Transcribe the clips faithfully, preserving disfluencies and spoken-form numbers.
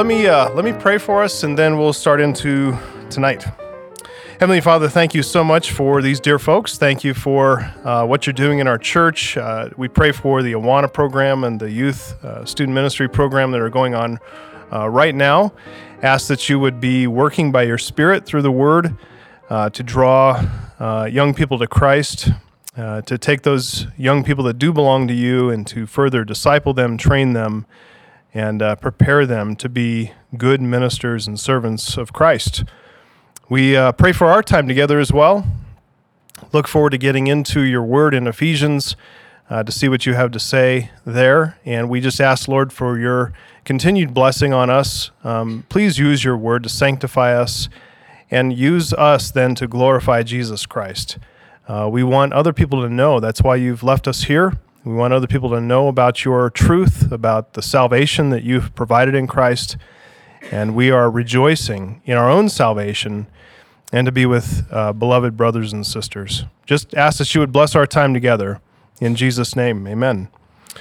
me uh, let me pray for us, and then we'll start into tonight. Heavenly Father, thank you so much for these dear folks. Thank you for uh, what you're doing in our church. Uh, we pray for the Awana program and the youth uh, student ministry program that are going on uh, right now. Ask that you would be working by your Spirit through the Word uh, to draw uh, young people to Christ, uh, to take those young people that do belong to you and to further disciple them, train them, and uh, prepare them to be good ministers and servants of Christ. We uh, pray for our time together as well. Look forward to getting into your word in Ephesians uh, to see what you have to say there. And we just ask, Lord, for your continued blessing on us. Um, please use your word to sanctify us and use us then to glorify Jesus Christ. Uh, we want other people to know. That's why you've left us here. We want other people to know about your truth, about the salvation that you've provided in Christ. And we are rejoicing in our own salvation and to be with uh, beloved brothers and sisters. Just ask that you would bless our time together. In Jesus' name, amen.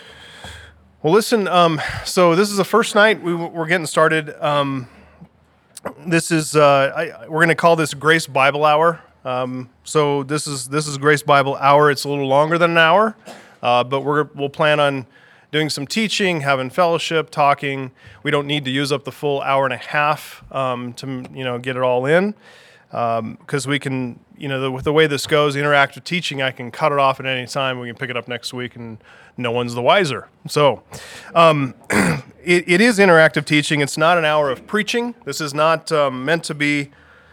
Well, listen, um, so this is the first night we, we're getting started. Um, this is, uh, I, we're going to call this Grace Bible Hour. Um, so this is this is Grace Bible Hour. It's a little longer than an hour, uh, but we're, we'll plan on doing some teaching, having fellowship, talking. We don't need to use up the full hour and a half um, to you know get it all in. Because um, we can, you know, the, with the way this goes, interactive teaching, I can cut it off at any time. We can pick it up next week, and no one's the wiser. So um, it, it is interactive teaching. It's not an hour of preaching. This is not um, meant to be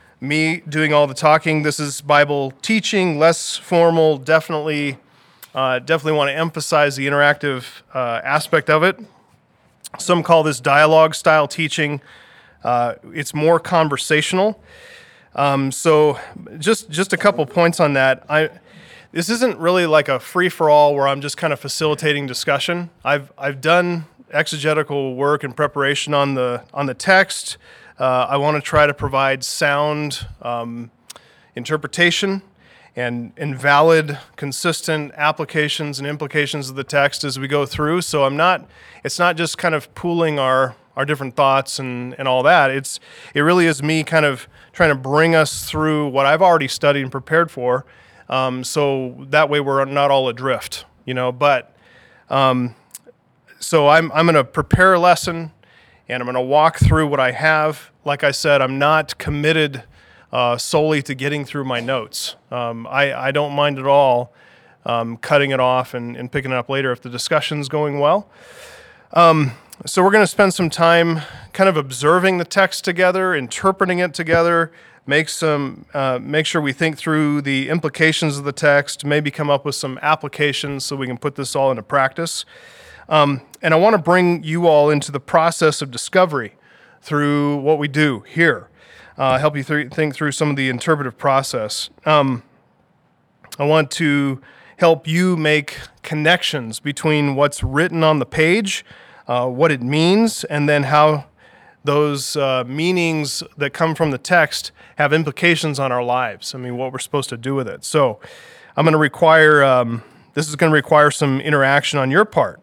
me doing all the talking. This is Bible teaching, less formal, definitely, uh, definitely want to emphasize the interactive uh, aspect of it. Some call this dialogue-style teaching. Uh, it's more conversational. Um, so just just a couple points on that. I this isn't really like a free-for-all where I'm just kind of facilitating discussion. I've I've done exegetical work and preparation on the on the text. Uh, I want to try to provide sound um, interpretation and, and valid, consistent applications and implications of the text as we go through. So I'm not. It's not just kind of pooling our our different thoughts and, and all that. It's it really is me kind of trying to bring us through what I've already studied and prepared for, um, so that way we're not all adrift, you know. But um, so I'm I'm going to prepare a lesson, and I'm going to walk through what I have. Like I said, I'm not committed uh, solely to getting through my notes. Um, I I don't mind at all um, cutting it off and, and picking it up later if the discussion's going well. Um, So we're going to spend some time kind of observing the text together, interpreting it together, make some, uh, make sure we think through the implications of the text, maybe come up with some applications so we can put this all into practice. Um, and I want to bring you all into the process of discovery through what we do here, uh, help you th- think through some of the interpretive process. Um, I want to help you make connections between what's written on the page, Uh, what it means, and then how those uh, meanings that come from the text have implications on our lives. I mean, what we're supposed to do with it. So I'm going to require, um, this is going to require some interaction on your part.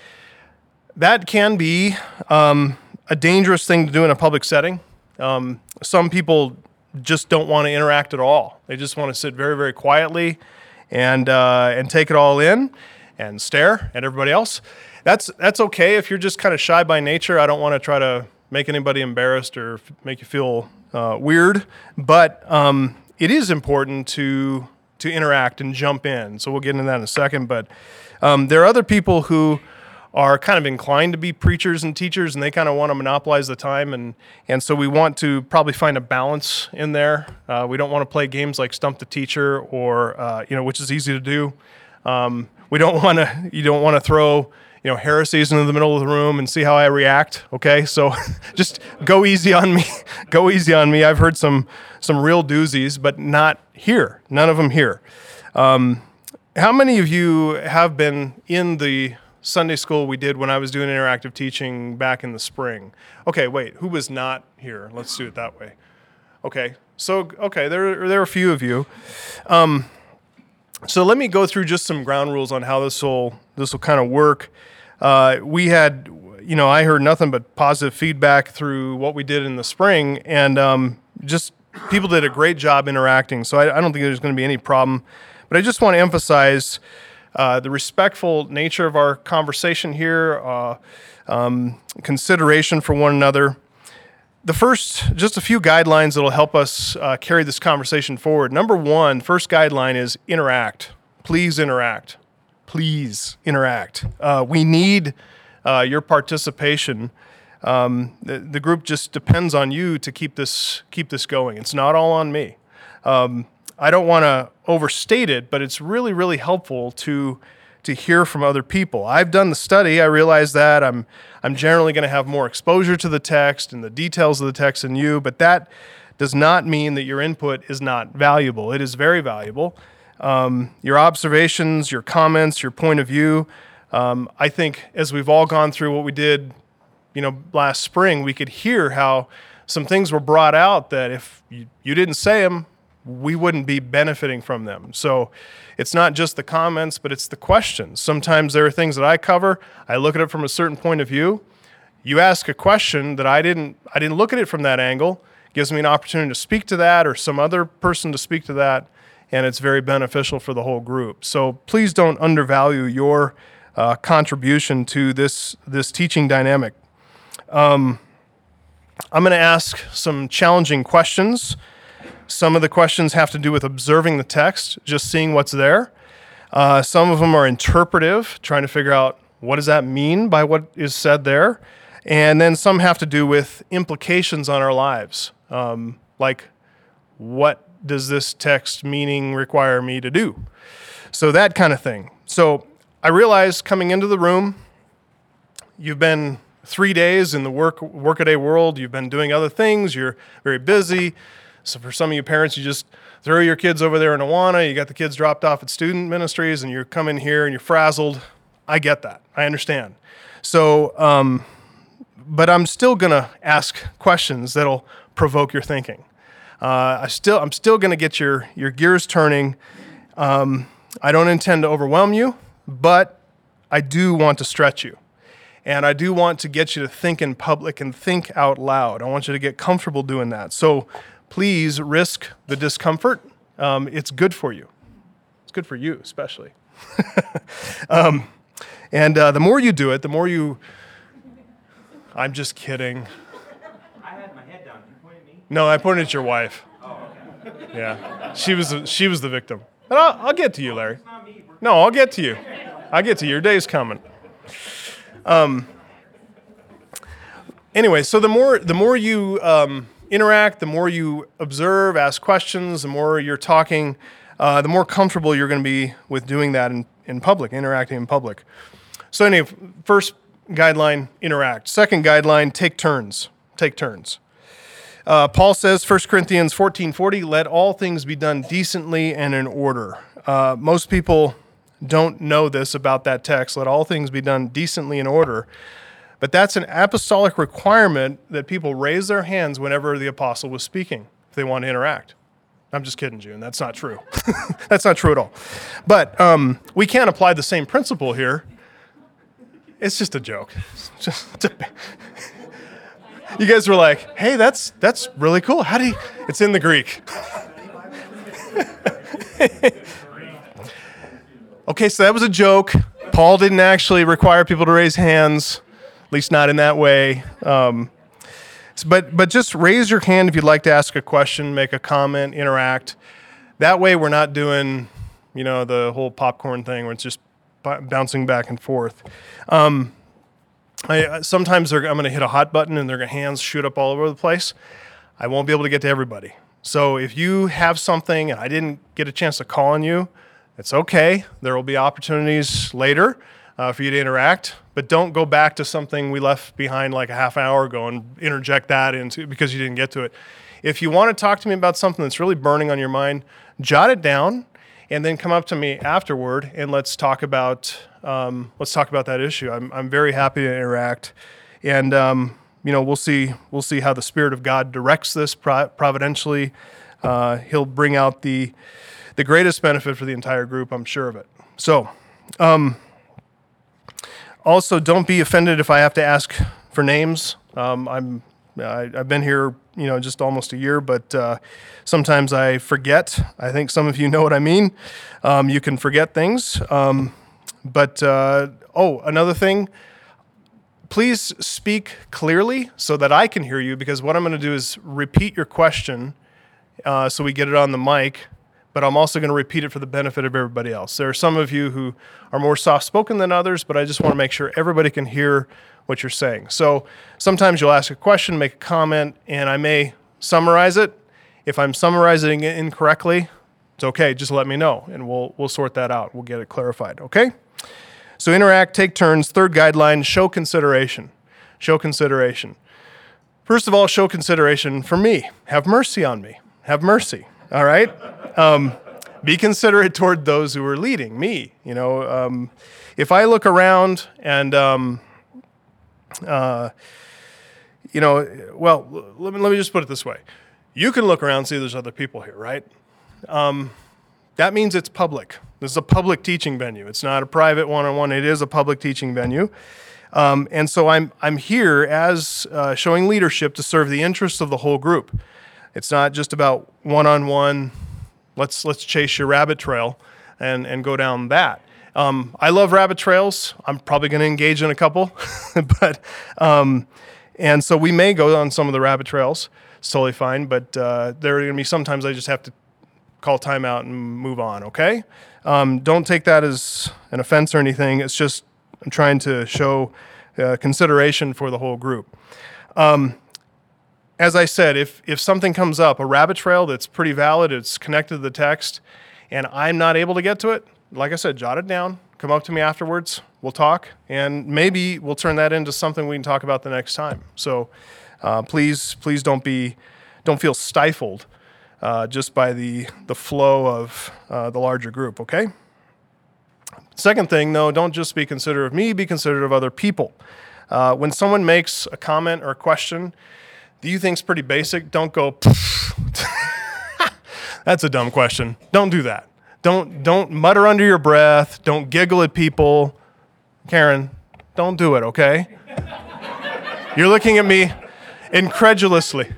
That can be um, a dangerous thing to do in a public setting. Um, some people just don't want to interact at all. They just want to sit very, very quietly and uh, and take it all in and stare at everybody else. That's that's okay if you're just kind of shy by nature. I don't want to try to make anybody embarrassed or f- make you feel uh, weird, but um, it is important to to interact and jump in. So we'll get into that in a second. But um, there are other people who are kind of inclined to be preachers and teachers, and they kind of want to monopolize the time, and and so we want to probably find a balance in there. Uh, we don't want to play games like Stump the Teacher, or uh, you know, which is easy to do. Um, we don't want to. You don't want to throw, you know, heresies into the middle of the room and see how I react, okay? So just go easy on me. Go easy on me. I've heard some some real doozies, but not here. None of them here. Um, how many of you have been in the Sunday school we did when I was doing interactive teaching back in the spring? Okay, wait, who was not here? Let's do it that way. Okay, so, okay, there, there are a few of you. Um, so let me go through just some ground rules on how this will this will kind of work. Uh, we had, you know, I heard nothing but positive feedback through what we did in the spring, and um, just people did a great job interacting. So I, I don't think there's going to be any problem. But I just want to emphasize uh, the respectful nature of our conversation here, uh, um, consideration for one another. The first, just a few guidelines that will help us uh, carry this conversation forward. Number one, first guideline is interact. Please interact. Please interact. Uh, we need uh, your participation. Um, the, the group just depends on you to keep this keep this going. It's not all on me. Um, I don't want to overstate it, but it's really, really helpful to to hear from other people. I've done the study. I realize that I'm I'm generally going to have more exposure to the text and the details of the text than you, but that does not mean that your input is not valuable. It is very valuable. Um, your observations, your comments, your point of view. Um, I think as we've all gone through what we did, you know, last spring, we could hear how some things were brought out that if you, you didn't say them, we wouldn't be benefiting from them. So it's not just the comments, but it's the questions. Sometimes there are things that I cover. I look at it from a certain point of view. You ask a question that I didn't I didn't look at it from that angle. It gives me an opportunity to speak to that or some other person to speak to that, and it's very beneficial for the whole group. So please don't undervalue your uh, contribution to this, this teaching dynamic. Um, I'm going to ask some challenging questions. Some of the questions have to do with observing the text, just seeing what's there. Uh, some of them are interpretive, trying to figure out what does that mean by what is said there. And then some have to do with implications on our lives, um, like what does this text meaning require me to do? So that kind of thing. So I realized coming into the room, you've been three days in the work workaday world. You've been doing other things. You're very busy. So for some of you parents, you just throw your kids over there in Awana. You got the kids dropped off at student ministries, and you come in here and you're frazzled. I get that. I understand. So, um, but I'm still going to ask questions that'll provoke your thinking. Uh, I still, I'm still going to get your, your gears turning. Um, I don't intend to overwhelm you, but I do want to stretch you. And I do want to get you to think in public and think out loud. I want you to get comfortable doing that. So please risk the discomfort. Um, it's good for you. It's good for you, especially. um, and uh, the more you do it, the more you... I'm just kidding. I had my head down. Did you point at me? No, I pointed at your wife. Oh, okay. Yeah, she was the, she was the victim. But I'll, I'll get to you, Larry. It's not me. We're- No, I'll get to you. I'll get to you. Your day's coming. Um. Anyway, so the more the more you um, interact, the more you observe, ask questions, the more you're talking, uh, the more comfortable you're going to be with doing that in, in public, interacting in public. So anyway, first guideline, interact. Second guideline, take turns. Take turns. Uh, Paul says, First Corinthians fourteen forty, let all things be done decently and in order. Uh, most people don't know this about that text, let all things be done decently in order. But that's an apostolic requirement that people raise their hands whenever the apostle was speaking, if they want to interact. I'm just kidding, June. That's not true. That's not true at all. But um, we can't apply the same principle here. It's just a joke. It's just a, you guys were like, hey, that's that's really cool. How do you... It's in the Greek. Okay, so that was a joke. Paul didn't actually require people to raise hands, at least not in that way. Um, but but just raise your hand if you'd like to ask a question, make a comment, interact. That way we're not doing, you know, the whole popcorn thing where it's just b- bouncing back and forth. Um, I, sometimes they're, I'm going to hit a hot button and their hands shoot up all over the place. I won't be able to get to everybody. So if you have something and I didn't get a chance to call on you, it's okay. There will be opportunities later uh, for you to interact, but don't go back to something we left behind like a half hour ago and interject that into because you didn't get to it. If you want to talk to me about something that's really burning on your mind, jot it down and then come up to me afterward and let's talk about um, let's talk about that issue. I'm I'm very happy to interact, and um, you know we'll see we'll see how the Spirit of God directs this providentially. Uh, he'll bring out the the greatest benefit for the entire group, I'm sure of it. So, um, also, don't be offended if I have to ask for names. Um, I'm I, I've been here, you know, just almost a year, but uh, sometimes I forget. I think some of you know what I mean. Um, you can forget things. Um, but uh, oh, another thing. Please speak clearly so that I can hear you, because what I'm going to do is repeat your question uh, so we get it on the mic, but I'm also going to repeat it for the benefit of everybody else. There are some of you who are more soft-spoken than others, but I just want to make sure everybody can hear what you're saying. So sometimes you'll ask a question, make a comment, and I may summarize it. If I'm summarizing it incorrectly, it's okay. Just let me know, and we'll we'll sort that out. We'll get it clarified, okay? So interact, take turns. Third guideline, show consideration. Show consideration. First of all, show consideration for me. Have mercy on me. Have mercy, all right? Um, be considerate toward those who are leading, me. You know, um, if I look around and, um, uh, you know, well, let me, let me just put it this way. You can look around and see there's other people here, right? Um, that means it's public. This is a public teaching venue. It's not a private one-on-one. It is a public teaching venue. Um, and so I'm I'm here as uh, showing leadership to serve the interests of the whole group. It's not just about one-on-one, let's let's chase your rabbit trail and, and go down that. Um, I love rabbit trails. I'm probably going to engage in a couple. but um, and so we may go on some of the rabbit trails. It's totally fine. But uh, there are going to be sometimes I just have to call timeout and move on, okay? Um, don't take that as an offense or anything. It's just I'm trying to show uh, consideration for the whole group. Um, as I said, if if something comes up, a rabbit trail that's pretty valid, it's connected to the text, and I'm not able to get to it, like I said, jot it down. Come up to me afterwards. We'll talk, and maybe we'll turn that into something we can talk about the next time. So uh, please, please don't be, don't feel stifled uh, just by the the flow of uh, the larger group. Okay. Second thing, though, don't just be considerate of me, be considerate of other people. Uh, when someone makes a comment or a question that you think's pretty basic, don't go, that's a dumb question. Don't do that. Don't don't mutter under your breath. Don't giggle at people. Karen, don't do it, okay? You're looking at me incredulously.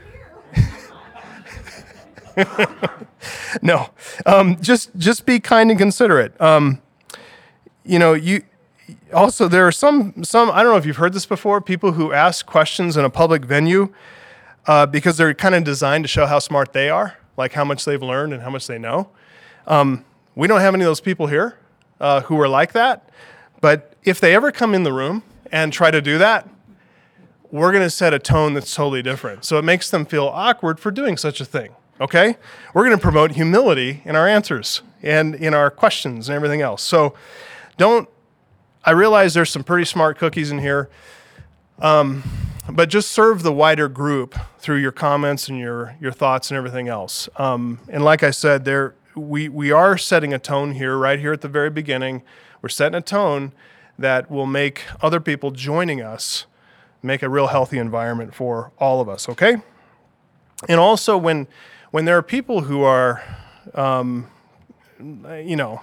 No, um, just just be kind and considerate. Um, You know, you also there are some some I don't know if you've heard this before. People who ask questions in a public venue uh, because they're kind of designed to show how smart they are, like how much they've learned and how much they know. Um, we don't have any of those people here uh, who are like that. But if they ever come in the room and try to do that, we're going to set a tone that's totally different. So it makes them feel awkward for doing such a thing. Okay, we're going to promote humility in our answers and in our questions and everything else. So. Don't, I realize there's some pretty smart cookies in here, um, but just serve the wider group through your comments and your your thoughts and everything else. Um, and like I said, there we we are setting a tone here, right here at the very beginning. We're setting a tone that will make other people joining us make a real healthy environment for all of us, okay? And also when when there are people who are, um, you know,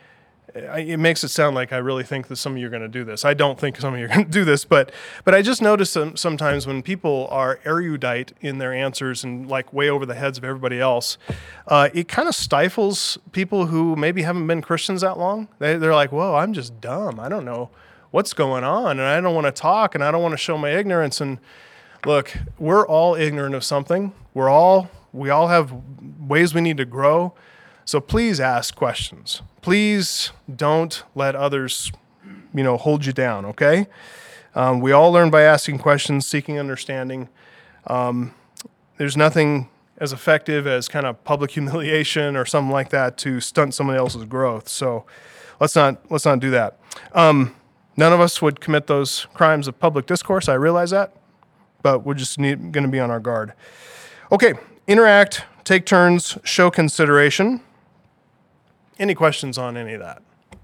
it makes it sound like I really think that some of you are going to do this. I don't think some of you are going to do this, but but I just notice some, sometimes when people are erudite in their answers and like way over the heads of everybody else, uh, it kind of stifles people who maybe haven't been Christians that long. They, they're like, whoa, I'm just dumb. I don't know what's going on, and I don't want to talk, and I don't want to show my ignorance. And look, we're all ignorant of something. We're all we all have ways we need to grow. So please ask questions. Please don't let others, you know, hold you down, okay? Um, we all learn by asking questions, seeking understanding. Um, there's nothing as effective as kind of public humiliation or something like that to stunt somebody else's growth. So let's not let's not do that. Um, none of us would commit those crimes of public discourse. I realize that, but we're just going to be on our guard. Okay, interact, take turns, show consideration. Any questions on any of that?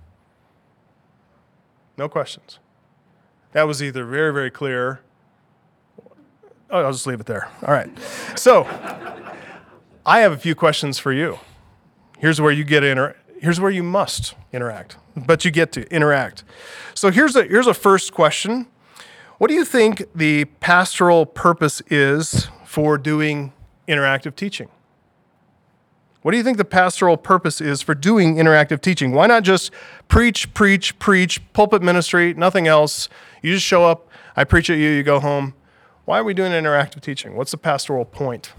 No questions. That was either very, very clear. Oh, I'll just leave it there. All right. So I have a few questions for you. Here's where you get inter- here's where you must interact, but you get to interact. So here's a here's a first question. What do you think the pastoral purpose is for doing interactive teaching? What do you think the pastoral purpose is for doing interactive teaching? Why not just preach, preach, preach, pulpit ministry, nothing else? You just show up, I preach at you, you go home. Why are we doing interactive teaching? What's the pastoral point?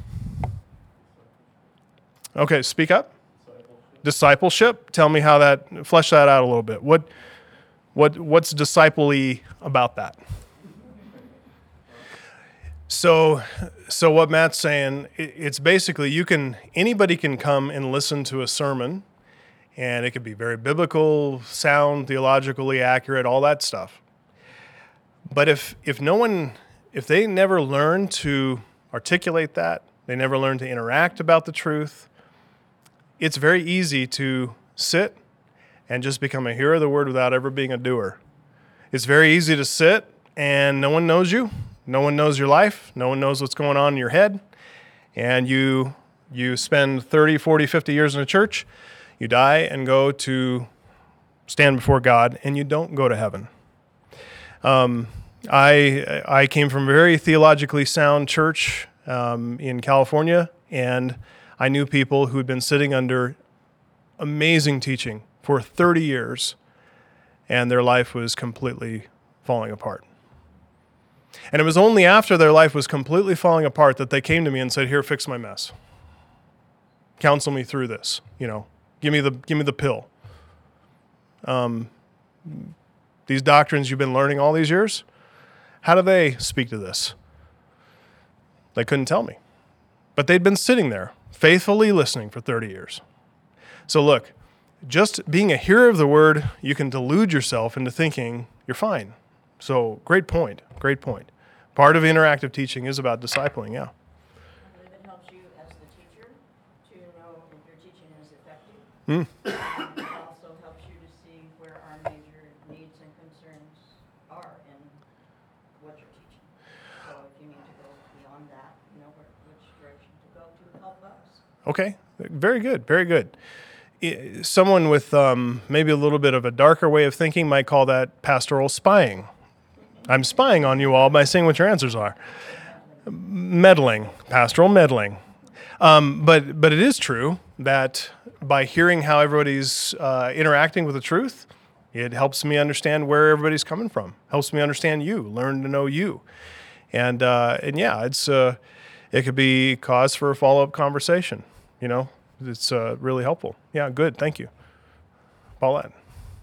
Okay, speak up. Discipleship. Discipleship. Tell me how that, flesh that out a little bit. What, what, what's disciple-y about that? So, so what Matt's saying, it's basically you can, anybody can come and listen to a sermon, and it could be very biblical, sound, theologically accurate, all that stuff. But if if no one, if they never learn to articulate that, they never learn to interact about the truth, it's very easy to sit and just become a hearer of the word without ever being a doer. It's very easy to sit and no one knows you. No one knows your life. No one knows what's going on in your head. And you you spend thirty, forty, fifty years in a church. You die and go to stand before God, and you don't go to heaven. Um, I I came from a very theologically sound church um, in California, and I knew people who had been sitting under amazing teaching for thirty years, and their life was completely falling apart. And it was only after their life was completely falling apart that they came to me and said, "Here, fix my mess. Counsel me through this. You know, give me the give me the pill. Um, these doctrines you've been learning all these years, how do they speak to this?" They couldn't tell me, but they'd been sitting there faithfully listening for thirty years. So look, just being a hearer of the word, you can delude yourself into thinking you're fine. So great point, great point. Part of interactive teaching is about discipling, yeah. I believe it helps you as the teacher to know if your teaching is effective. Mm. And it also helps you to see where our major needs and concerns are in what you're teaching. So if you need to go beyond that, you know where, which direction to go to help us. Okay, very good, very good. I- Someone with um, maybe a little bit of a darker way of thinking might call that pastoral spying. I'm spying on you all by seeing what your answers are. Meddling, pastoral meddling. Um, but but it is true that by hearing how everybody's uh, interacting with the truth, it helps me understand where everybody's coming from. Helps me understand you, learn to know you, and uh, and yeah, it's uh, it could be cause for a follow-up conversation. You know, it's uh, really helpful. Yeah, good. Thank you, Paulette.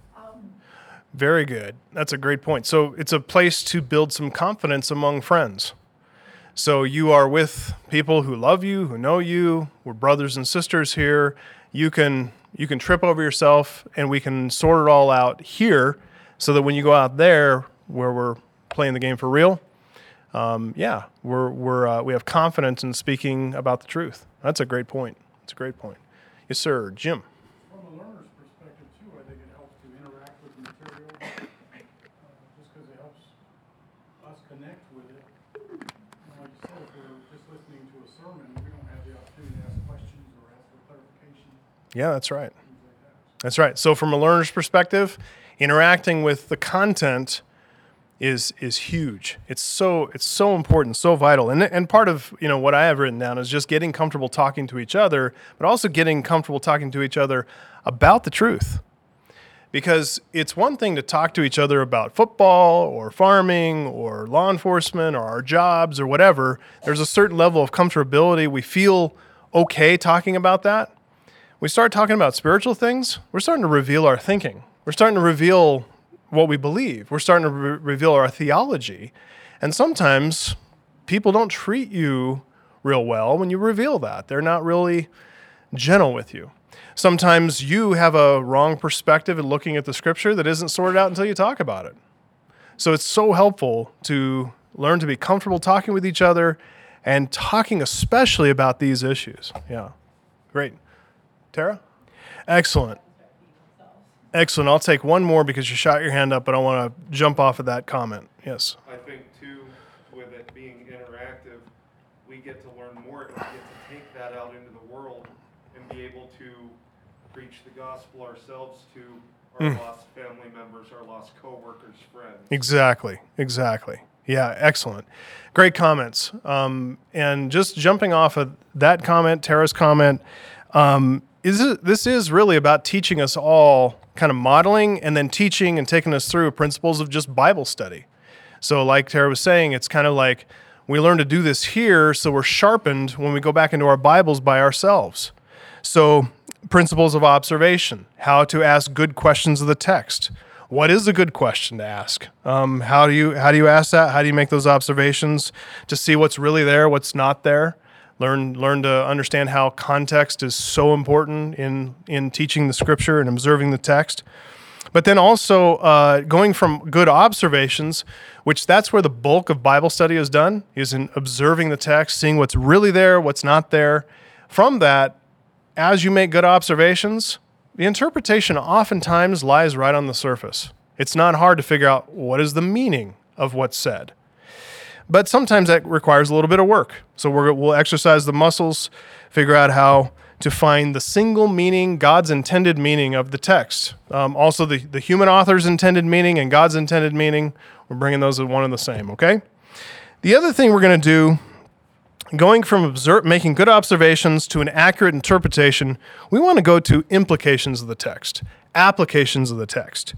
Very good. That's a great point. So it's a place to build some confidence among friends. So you are with people who love you, who know you. We're brothers and sisters here. You can you can trip over yourself, and we can sort it all out here, so that when you go out there, where we're playing the game for real, um, yeah, we're we're uh, we have confidence in speaking about the truth. That's a great point. That's a great point. Yes, sir, Jim. From a learner's perspective, too, I think it helps to interact with the material, uh, just because it helps us connect with it. And like you said, if we're just listening to a sermon, we don't have the opportunity to ask questions or ask for clarification, Yeah, that's right. things like that. That's right. So from a learner's perspective, interacting with the content is is huge. It's so it's so important, so vital. And and part of, you know, what I have written down is just getting comfortable talking to each other, but also getting comfortable talking to each other about the truth. Because it's one thing to talk to each other about football or farming or law enforcement or our jobs or whatever. There's a certain level of comfortability. We feel okay talking about that. We start talking about spiritual things, we're starting to reveal our thinking. We're starting to reveal what we believe. We're starting to re- reveal our theology. And sometimes people don't treat you real well when you reveal that. They're not really gentle with you. Sometimes you have a wrong perspective in looking at the scripture that isn't sorted out until you talk about it. So it's so helpful to learn to be comfortable talking with each other and talking especially about these issues. Yeah, great. Tara? Excellent. Excellent. I'll take one more because you shot your hand up, but I want to jump off of that comment. Yes. I think, too, with it being interactive, we get to learn more. We get to take that out into the world and be able to preach the gospel ourselves to our Mm. lost family members, our lost coworkers, friends. Exactly. Exactly. Yeah. Excellent. Great comments. Um, and just jumping off of that comment, Tara's comment, um, is it, this is really about teaching us all, kind of modeling and then teaching and taking us through principles of just Bible study. So like Tara was saying, it's kind of like we learn to do this here, so we're sharpened when we go back into our Bibles by ourselves. So principles of observation, how to ask good questions of the text. What is a good question to ask? Um, how do you how do you ask that? How do you make those observations to see what's really there, what's not there? Learn learn to understand how context is so important in in teaching the Scripture and observing the text. But then also uh, going from good observations, which that's where the bulk of Bible study is done, is in observing the text, seeing what's really there, what's not there. From that, as you make good observations, the interpretation oftentimes lies right on the surface. It's not hard to figure out what is the meaning of what's said. But sometimes that requires a little bit of work. So we're, we'll exercise the muscles, figure out how to find the single meaning, God's intended meaning of the text. Um, also, the, the human author's intended meaning and God's intended meaning, we're bringing those as one and the same, okay? The other thing we're going to do, going from observe, making good observations to an accurate interpretation, we want to go to implications of the text, applications of the text.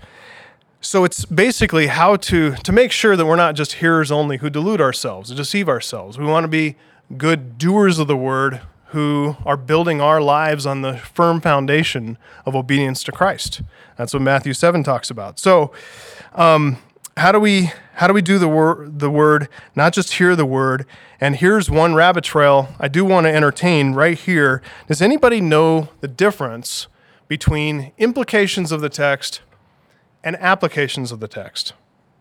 So it's basically how to, to make sure that we're not just hearers only who delude ourselves, deceive ourselves. We want to be good doers of the word who are building our lives on the firm foundation of obedience to Christ. That's what Matthew seven talks about. So um, how do we how do we do the, wor- the word, not just hear the word? And here's one rabbit trail I do want to entertain right here. Does anybody know the difference between implications of the text and applications of the text?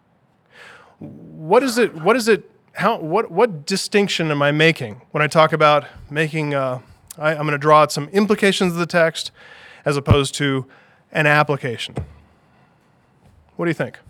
What is it, what is it, how, what, what distinction am I making when I talk about making, uh, I, I'm going to draw out some implications of the text as opposed to an application? What do you think?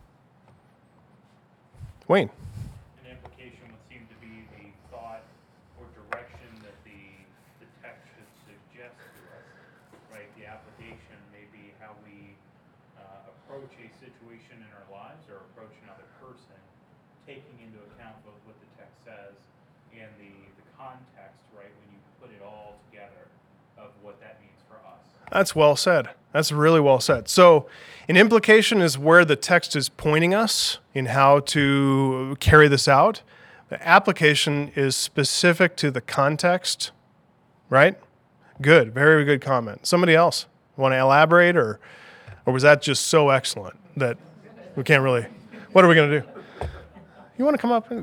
Wayne? An implication would seem to be the thought or direction that the, the text should suggest to us, right? The application may be how we uh, approach a situation in our lives or approach another person, taking into account both what the text says and the, the context, right, when you put it all together of what that means for us. That's well said. That's really well said. So an implication is where the text is pointing us in how to carry this out. The application is specific to the context, right? Good. Very good comment. Somebody else want to elaborate, or or was that just so excellent that we can't really, what are we going to do? You want to come up?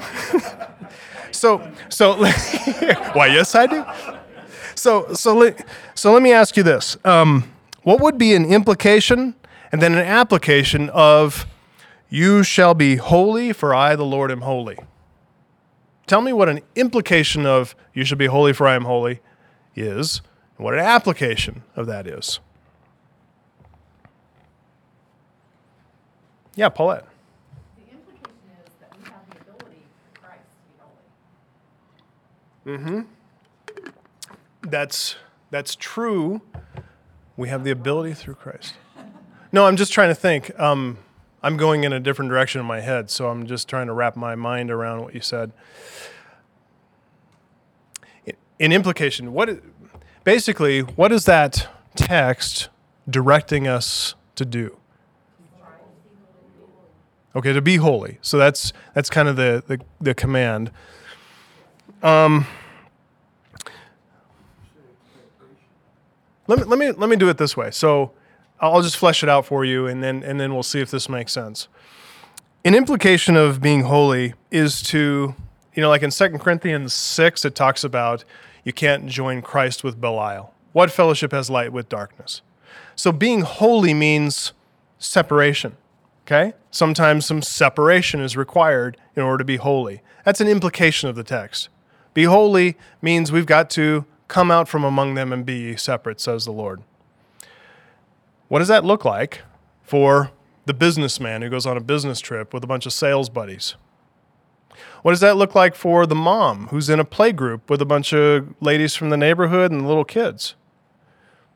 so, so, why, yes, I do. So, so, let, so let me ask you this. Um, what would be an implication and then an application of, you shall be holy, for I, the Lord, am holy? Tell me what an implication of, you shall be holy, for I am holy, is, and what an application of that is. Yeah, Paulette. The implication is that we have the ability for Christ to be holy. Mm-hmm. That's that's true. We have the ability through Christ. No, I'm just trying to think. Um, I'm going in a different direction in my head, so I'm just trying to wrap my mind around what you said. In implication, what is, basically, what is that text directing us to do? Okay, to be holy. So that's that's kind of the the, the command. Um, let me let me let me do it this way. So I'll just flesh it out for you, and then and then we'll see if this makes sense. An implication of being holy is to, you know, like in Second Corinthians six, it talks about you can't join Christ with Belial. What fellowship has light with darkness? So being holy means separation. Okay? Sometimes some separation is required in order to be holy. That's an implication of the text. Be holy means we've got to come out from among them and be ye separate, says the Lord. What does that look like for the businessman who goes on a business trip with a bunch of sales buddies? What does that look like for the mom who's in a play group with a bunch of ladies from the neighborhood and little kids?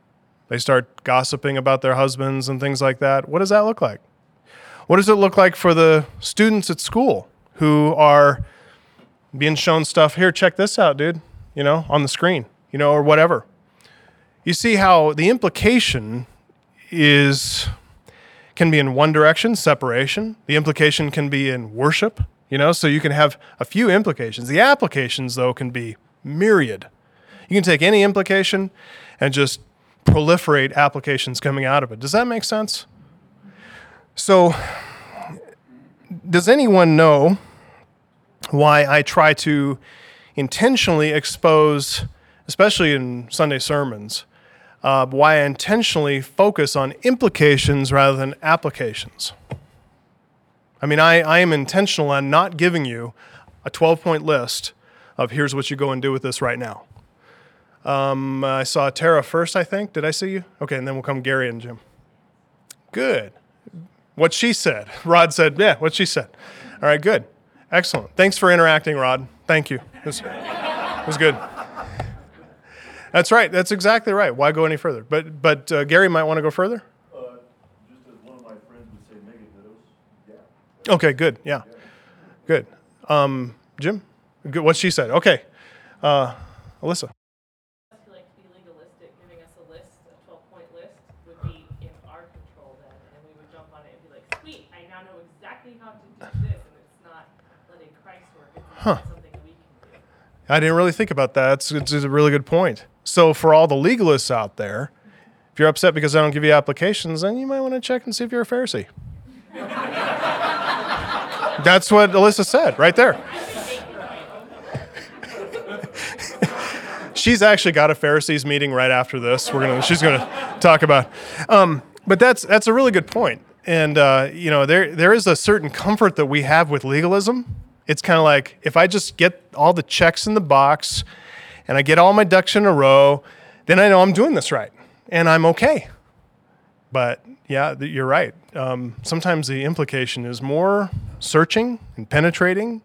They start gossiping about their husbands and things like that. What does that look like? What does it look like for the students at school who are being shown stuff? Here, check this out, dude, you know, on the screen, you know, or whatever. You see how the implication is, can be in one direction, separation. The implication can be in worship, you know, so you can have a few implications. The applications, though, can be myriad. You can take any implication and just proliferate applications coming out of it. Does that make sense? So, does anyone know why I try to intentionally expose, especially in Sunday sermons, uh, why I intentionally focus on implications rather than applications? I mean, I, I am intentional on not giving you a twelve-point list of here's what you go and do with this right now. Um, I saw Tara first, I think. Did I see you? Okay, and then we'll come Gary and Jim. Good. What she said. Rod said, yeah, what she said. All right, good. Excellent. Thanks for interacting, Rod. Thank you. It was, it was good. That's right. That's exactly right. Why go any further? But but uh, Gary might want to go further. Uh, just as one of my friends would say, mega dittos. Yeah. Okay, good. Yeah. Good. Um, Jim? Good. What she said. Okay. Uh, Alyssa. I feel like to be legalistic, giving us a list, a twelve-point list, would be in our control then, and we would jump on it and be like, sweet, I now know exactly how to do this, and it's not letting Christ work, it's Huh. something that we can do. I didn't really think about that. It's, it's a really good point. So for all the legalists out there, if you're upset because I don't give you applications, then you might want to check and see if you're a Pharisee. That's what Alyssa said right there. She's actually got a Pharisees meeting right after this. We're gonna, she's going to talk about. Um, but that's that's a really good point. And uh, you know, there there is a certain comfort that we have with legalism. It's kind of like if I just get all the checks in the box, and I get all my ducks in a row, then I know I'm doing this right, and I'm okay. But yeah, you're right. Um, sometimes the implication is more searching and penetrating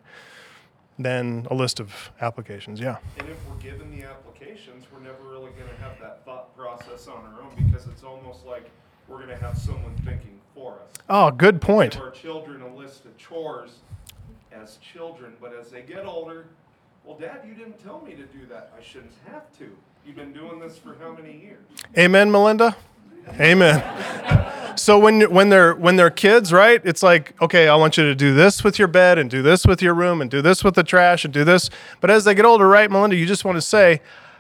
than a list of applications. Yeah. And if we're given the applications, we're never really going to have that thought process on our own because it's almost like we're going to have someone thinking for us. Oh, good point. Give our children a list of chores as children, but as they get older, well, Dad, you didn't tell me to do that. I shouldn't have to. You've been doing this for how many years? Amen, Melinda? Amen. So when when they're when they're kids, right? It's like, okay, I want you to do this with your bed and do this with your room and do this with the trash and do this. But as they get older, right, Melinda, you just want to say,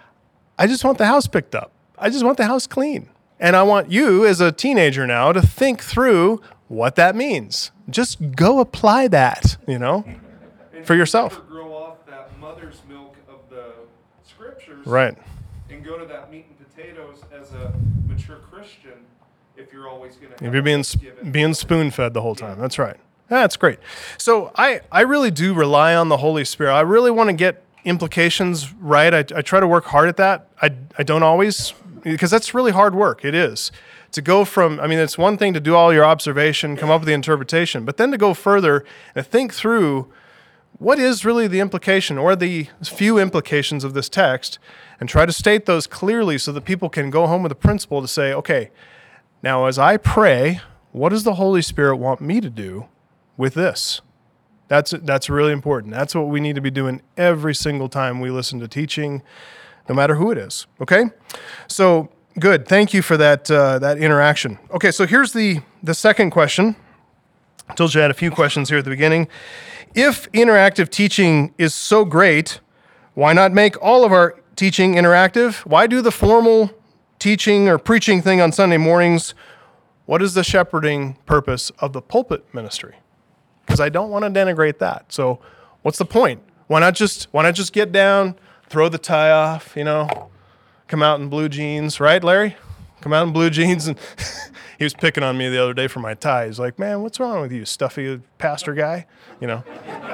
I just want the house picked up. I just want the house clean. And I want you as a teenager now to think through what that means. Just go apply that, you know, And for yourself. Never grow off that mother's milk of the scriptures. Right. And go to that meat and potatoes as a mature Christian if you're always going to If you're being sp- being spoon-fed the whole time. That's right. That's great. So I, I really do rely on the Holy Spirit. I really want to get implications right. I, I try to work hard at that. I, I don't always, because that's really hard work. It is. To go from, I mean, it's one thing to do all your observation, come up with the interpretation, but then to go further and think through what is really the implication or the few implications of this text and try to state those clearly so that people can go home with a principle to say, okay, now as I pray, what does the Holy Spirit want me to do with this? That's that's really important. That's what we need to be doing every single time we listen to teaching, no matter who it is, okay? So, good. Thank you for that uh, that interaction. Okay, so here's the, the second question. I told you I had a few questions here at the beginning. If interactive teaching is so great, why not make all of our teaching interactive? Why do the formal teaching or preaching thing on Sunday mornings? What is the shepherding purpose of the pulpit ministry? Because I don't want to denigrate that. So what's the point? Why not just why not just get down, throw the tie off, you know, come out in blue jeans, right, Larry? Come out in blue jeans. And he was picking on me the other day for my tie. He's like, man, what's wrong with you, stuffy pastor guy? You know.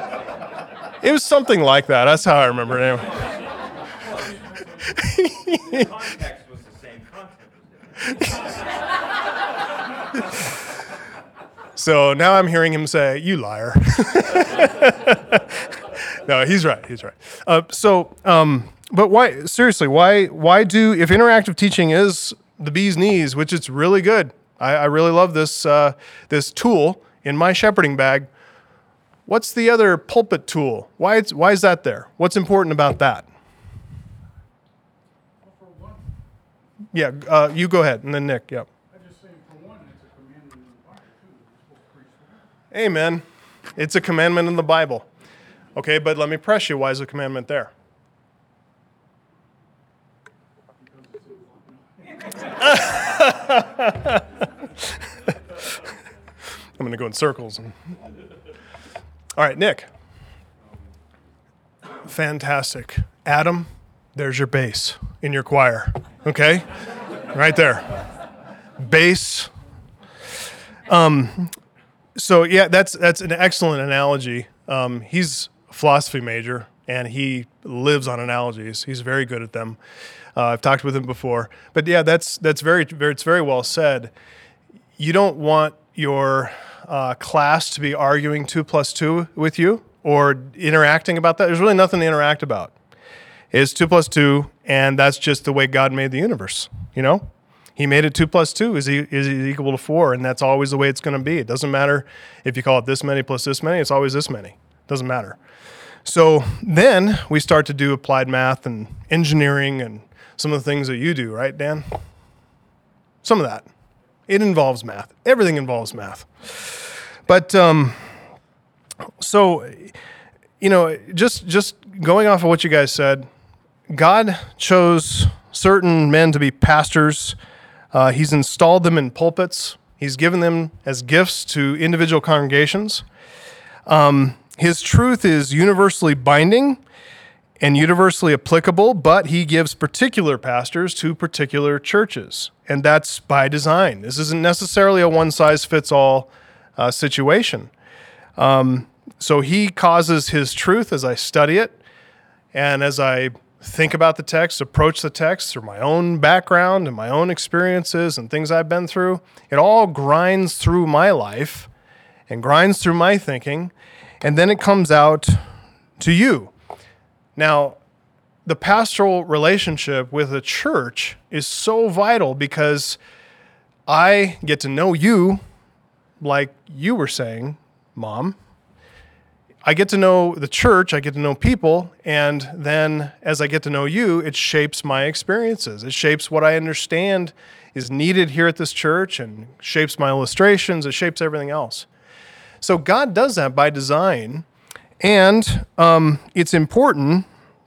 It was something like that. That's how I remember it anyway. The context was the same, content was different. So now I'm hearing him say, you liar. No, he's right. He's right. Uh, so, um, but why, seriously, why, why do, if interactive teaching is the bee's knees, which it's really good. I, I really love this uh, this tool in my shepherding bag. What's the other pulpit tool? Why it's, why is that there? What's important about that? Well, for one, Yeah, uh, you go ahead, and then Nick. Yep. I just say for one, it's a commandment in the Bible too. You're supposed to preach the word. Amen. It's a commandment in the Bible. Okay, but let me press you. Why is the commandment there? I'm going to go in circles. And... All right, Nick. Fantastic. Adam, there's your bass in your choir. Okay? Right there. Bass. Um, so, yeah, that's that's an excellent analogy. Um, he's a philosophy major, and he lives on analogies. He's very good at them. Uh, I've talked with him before. But, yeah, that's that's very, very it's very well said. You don't want your uh, class to be arguing two plus two with you or interacting about that. There's really nothing to interact about. It's two plus two, and that's just the way God made the universe, you know? He made it two plus two is, e- is equal to four, and that's always the way it's going to be. It doesn't matter if you call it this many plus this many. It's always this many. It doesn't matter. So then we start to do applied math and engineering and some of the things that you do, right, Dan? Some of that. It involves math. Everything involves math. But um, so, you know, just just going off of what you guys said, God chose certain men to be pastors. Uh, he's installed them in pulpits. He's given them as gifts to individual congregations. Um, his truth is universally binding and universally applicable, but he gives particular pastors to particular churches, and that's by design. This isn't necessarily a one-size-fits-all uh, situation. Um, so he causes his truth as I study it, and as I think about the text, approach the text through my own background and my own experiences and things I've been through. It all grinds through my life and grinds through my thinking, and then it comes out to you. Now, the pastoral relationship with a church is so vital because I get to know you, like you were saying, Mom. I get to know the church, I get to know people, and then as I get to know you, it shapes my experiences. It shapes what I understand is needed here at this church and shapes my illustrations, it shapes everything else. So God does that by design, and um, it's important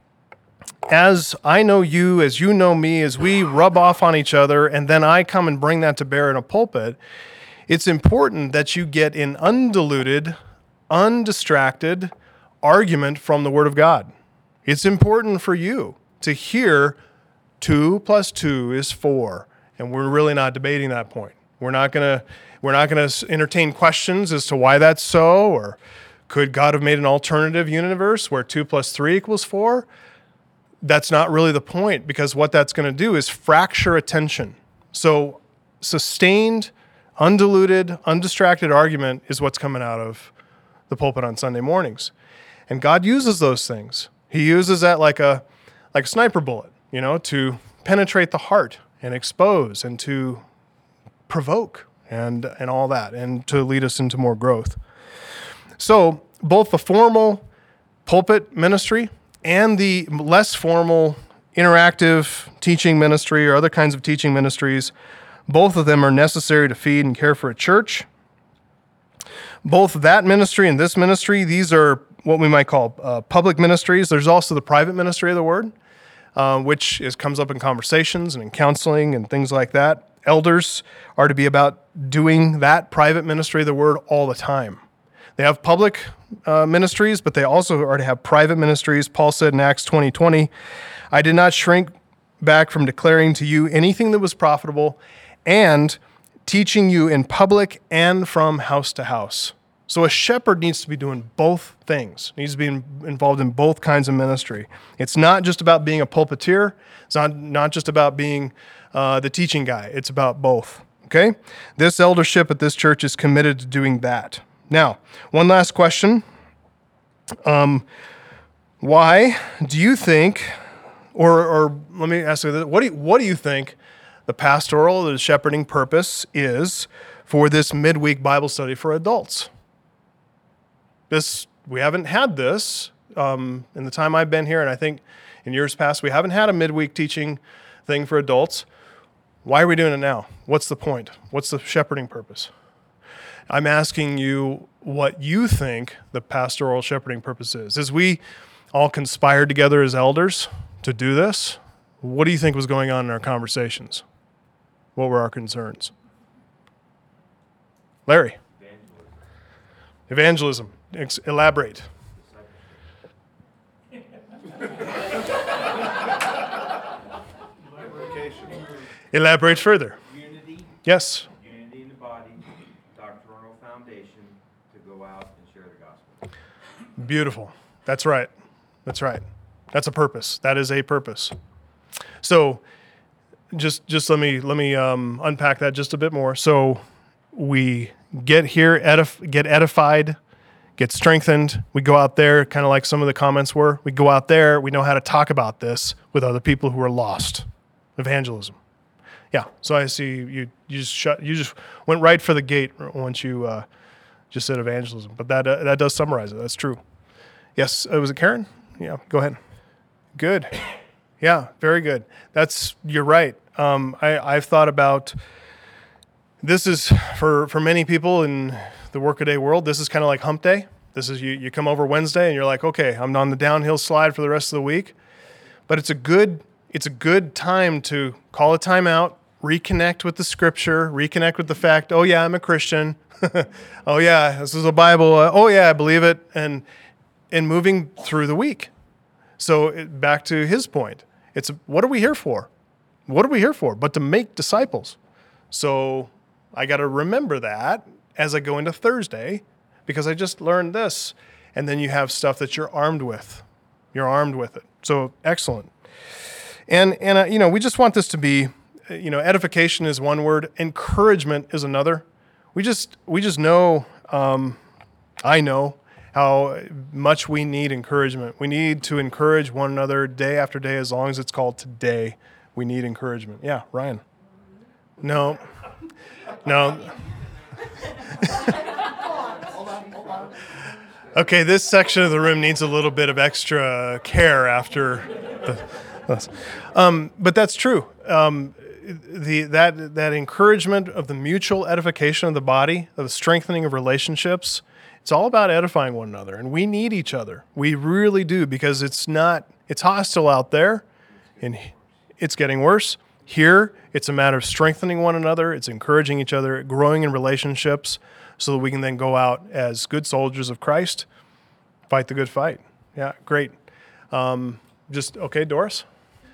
as I know you, as you know me, as we rub off on each other, and then I come and bring that to bear in a pulpit, it's important that you get an undiluted, undistracted argument from the Word of God. It's important for you to hear two plus two is four, and we're really not debating that point. We're not gonna we're not gonna entertain questions as to why that's so, or could God have made an alternative universe where two plus three equals four? That's not really the point, because what that's going to do is fracture attention. So sustained, undiluted, undistracted argument is what's coming out of the pulpit on Sunday mornings. And God uses those things. He uses that like a like a sniper bullet, you know, to penetrate the heart and expose and to provoke and and all that, and to lead us into more growth. So both the formal pulpit ministry and the less formal interactive teaching ministry or other kinds of teaching ministries, both of them are necessary to feed and care for a church. Both that ministry and this ministry, these are what we might call uh, public ministries. There's also the private ministry of the Word, uh, which is, comes up in conversations and in counseling and things like that. Elders are to be about doing that private ministry of the Word all the time. They have public uh, ministries, but they also are to have private ministries. Paul said in Acts twenty twenty, I did not shrink back from declaring to you anything that was profitable and teaching you in public and from house to house. So a shepherd needs to be doing both things, needs to be in, involved in both kinds of ministry. It's not just about being a pulpiteer. It's not, not just about being uh, the teaching guy. It's about both, okay? This eldership at this church is committed to doing that. Now, one last question. Um, why do you think, or, or let me ask you this, what do you, what do you think the pastoral, the shepherding purpose is for this midweek Bible study for adults. This, we haven't had this um, in the time I've been here, and I think in years past, we haven't had a midweek teaching thing for adults. Why are we doing it now? What's the point? What's the shepherding purpose? I'm asking you what you think the pastoral shepherding purpose is. As we all conspired together as elders to do this, what do you think was going on in our conversations? What were our concerns? Larry? Evangelism. Evangelism. Ex- elaborate. Elaborate further. Unity, Yes. unity in the body, doctrinal foundation to go out and share the gospel. Beautiful. That's right. That's right. That's a purpose. That is a purpose. So, just just let me let me um, unpack that just a bit more. So, we get here, edif- get edified, get strengthened. We go out there, kind of like some of the comments were. We go out there. We know how to talk about this with other people who are lost. Evangelism. Yeah. So I see you. You just shut. You just went right for the gate once you uh, just said evangelism. But that uh, that does summarize it. That's true. Yes. Uh, was it Karen? Yeah. Go ahead. Good. Yeah. Very good. That's. You're right. Um, I I've thought about. This is for for many people in the workaday world. This is kind of like hump day. This is you. You come over Wednesday and you're like, okay, I'm on the downhill slide for the rest of the week. But it's a good. It's a good time to call a timeout, reconnect with the scripture, reconnect with the fact, oh yeah, I'm a Christian. Oh yeah, this is a Bible. Uh, oh yeah, I believe it. And and moving through the week. So it, back to his point, it's what are we here for? What are we here for? But to make disciples. So I got to remember that as I go into Thursday, because I just learned this. And then you have stuff that you're armed with. You're armed with it. So excellent. And, and uh, you know, we just want this to be, uh, you know, edification is one word. Encouragement is another. We just we just know, um, I know, how much we need encouragement. We need to encourage one another day after day, as long as it's called today. We need encouragement. Yeah, Ryan. No. No. Okay, this section of the room needs a little bit of extra care after the... Um, but that's true. Um, the that that encouragement of the mutual edification of the body, of the strengthening of relationships, it's all about edifying one another, and we need each other. We really do, because it's not it's hostile out there, and it's getting worse. Here, it's a matter of strengthening one another. It's encouraging each other, growing in relationships, so that we can then go out as good soldiers of Christ, fight the good fight. Yeah, great. Um, just okay, Doris.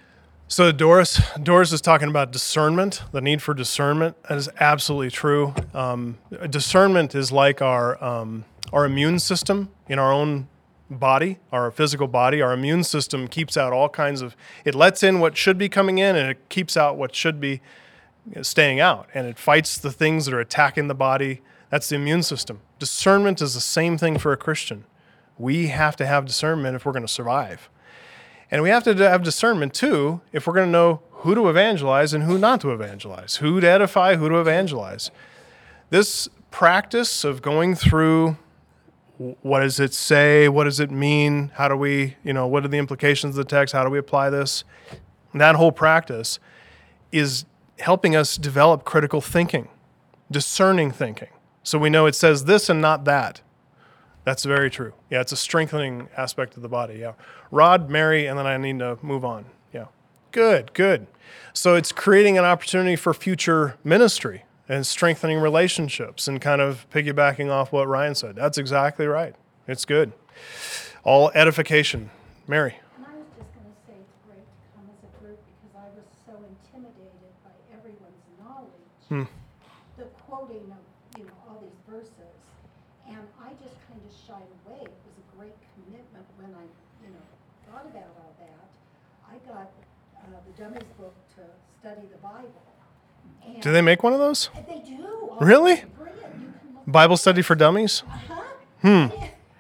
So Doris, Doris is talking about discernment, the need for discernment. That is absolutely true. Um, discernment is like our um, our immune system in our own body, our physical body. Our immune system keeps out all kinds of, it lets in what should be coming in, and it keeps out what should be staying out. And it fights the things that are attacking the body. That's the immune system. Discernment is the same thing for a Christian. We have to have discernment if we're going to survive. And we have to have discernment, too, if we're going to know who to evangelize and who not to evangelize, who to edify, who to evangelize. This practice of going through what does it say, what does it mean, how do we, you know, what are the implications of the text, how do we apply this, that whole practice is helping us develop critical thinking, discerning thinking. So we know it says this and not that. That's very true. Yeah, it's a strengthening aspect of the body. Yeah. Rod, Mary, and then I need to move on. Yeah. Good, good. So it's creating an opportunity for future ministry and strengthening relationships and kind of piggybacking off what Ryan said. That's exactly right. It's good. All edification. Mary. And I was just going to say it's great to come as a group because I was so intimidated by everyone's knowledge. Hmm. The quoting of, you know, all these verses. And I just kind of shied away. It was a great commitment when I, you know, thought about all that. I got uh, the Dummies book to study the Bible. And Do they make one of those? They do. Oh, Really? brilliant. You can look Bible study for dummies? Uh-huh. Hmm. And,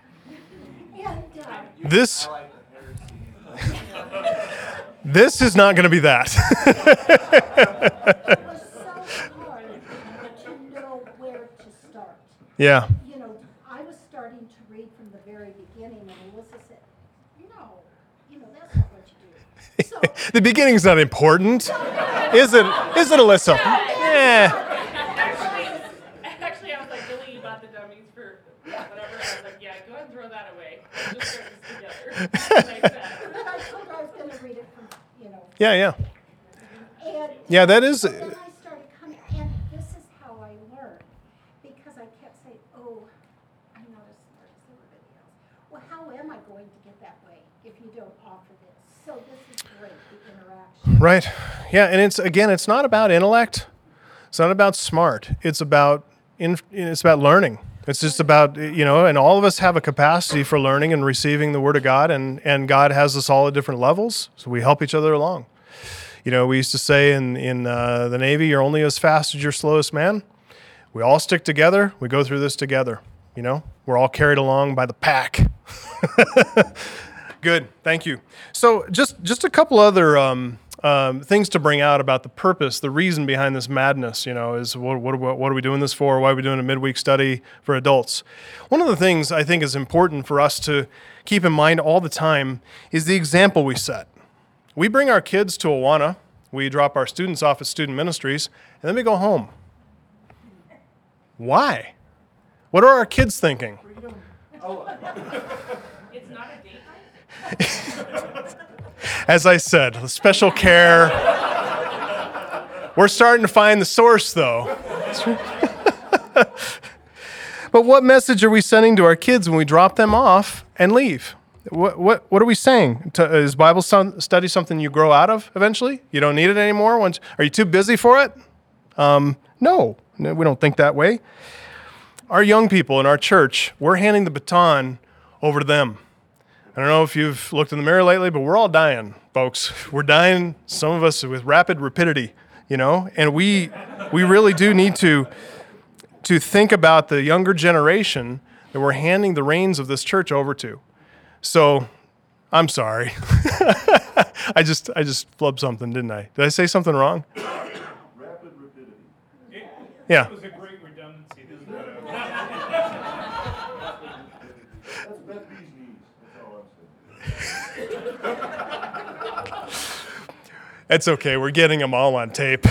uh, This this is not going to be that. to start. Yeah. You know, I was starting to read from the very beginning, and Alyssa said, you know, you know, that's not what you do. So, The beginning's not important, is it? Is it, Alyssa? Yeah. Actually, actually, I was like, Billy, you bought the dummies for whatever. I was like, yeah, go ahead and throw that away. We'll just start this together. Like that. but I told her I was going to read it from, you know. Yeah, yeah. And Yeah, that is. But then I started coming, and this is how I learned, because I kept saying, "Oh, I'm not as smart as everybody else." Well, how am I going to get that way if you don't offer this? So this is great, the interaction. Right. Yeah, and it's again, it's not about intellect. It's not about smart. It's about in, it's about learning. It's just about, you know, and all of us have a capacity for learning and receiving the Word of God, and and God has us all at different levels, so we help each other along. You know, we used to say in in uh, the Navy, you're only as fast as your slowest man. We all stick together. We go through this together. You know, we're all carried along by the pack. Good, thank you. So just just a couple other um, um, things to bring out about the purpose, the reason behind this madness. You know, is what what what are we doing this for? Why are we doing a midweek study for adults? One of the things I think is important for us to keep in mind all the time is the example we set. We bring our kids to Awana, we drop our students off at student ministries, and then we go home. Why? What are our kids thinking? It's not a date night? As I said, special care. We're starting to find the source, though. But what message are we sending to our kids when we drop them off and leave? What what what are we saying? To, is Bible study something you grow out of eventually? You don't need it anymore? Once, are you too busy for it? Um, no, no, we don't think that way. Our young people in our church, we're handing the baton over to them. I don't know if you've looked in the mirror lately, but we're all dying, folks. We're dying, some of us with rapid rapidity, you know, and we we really do need to to think about the younger generation that we're handing the reins of this church over to. So, I'm sorry. I just I just flubbed something, didn't I? Did I say something wrong? Rapid rapidity. Yeah. It was a great redundancy. This is That's Beth B's knees, that's all I'm saying. It's okay. We're getting them all on tape.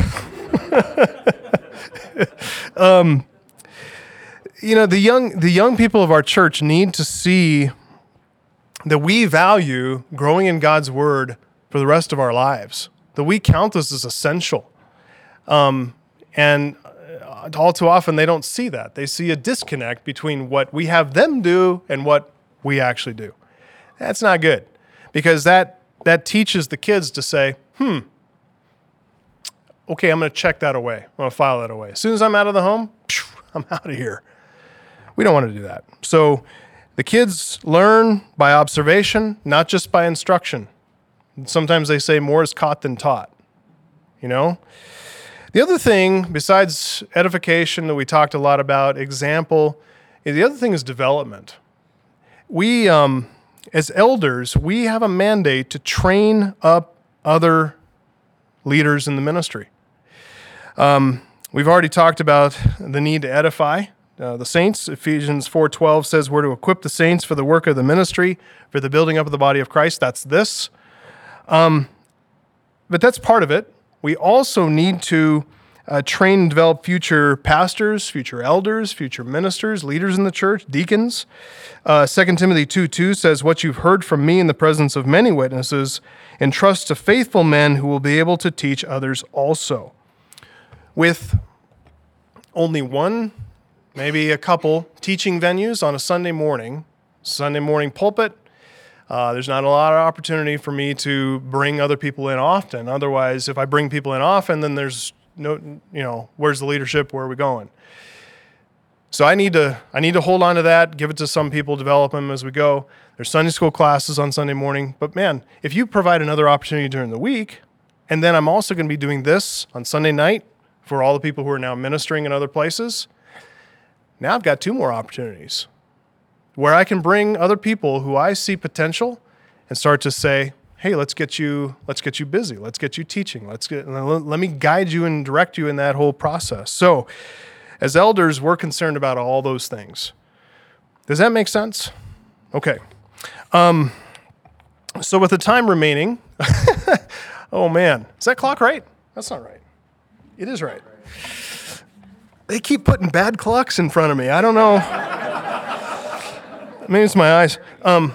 um, you know, the young the young people of our church need to see that we value growing in God's Word for the rest of our lives, that we count this as essential. Um, and all too often, they don't see that. They see a disconnect between what we have them do and what we actually do. That's not good, because that that teaches the kids to say, hmm, okay, I'm going to check that away. I'm going to file that away. As soon as I'm out of the home, I'm out of here. We don't want to do that. So the kids learn by observation, not just by instruction. Sometimes they say more is caught than taught, you know? The other thing, besides edification that we talked a lot about, example, the other thing is development. We, um, as elders, we have a mandate to train up other leaders in the ministry. Um, we've already talked about the need to edify Uh, the saints. Ephesians four twelve says we're to equip the saints for the work of the ministry, for the building up of the body of Christ. That's this. Um, but that's part of it. We also need to uh, train and develop future pastors, future elders, future ministers, leaders in the church, deacons. Uh, Second Timothy two two says, what you've heard from me in the presence of many witnesses, entrust to faithful men who will be able to teach others also. With only one, maybe a couple teaching venues on a Sunday morning, Sunday morning pulpit, uh, there's not a lot of opportunity for me to bring other people in often. Otherwise, if I bring people in often, then there's no, you know, where's the leadership? Where are we going? So I need to I need to hold on to that, give it to some people, develop them as we go. There's Sunday school classes on Sunday morning. But man, if you provide another opportunity during the week, and then I'm also going to be doing this on Sunday night for all the people who are now ministering in other places, now I've got two more opportunities where I can bring other people who I see potential and start to say, hey, let's get you, let's get you busy. Let's get you teaching. Let's get, let me guide you and direct you in that whole process. So As elders, we're concerned about all those things. Does that make sense? Okay. Um, so with the time remaining, oh man, is that clock right? That's not right. It is right. They keep putting bad clocks in front of me. I don't know. Maybe it's my eyes. Um,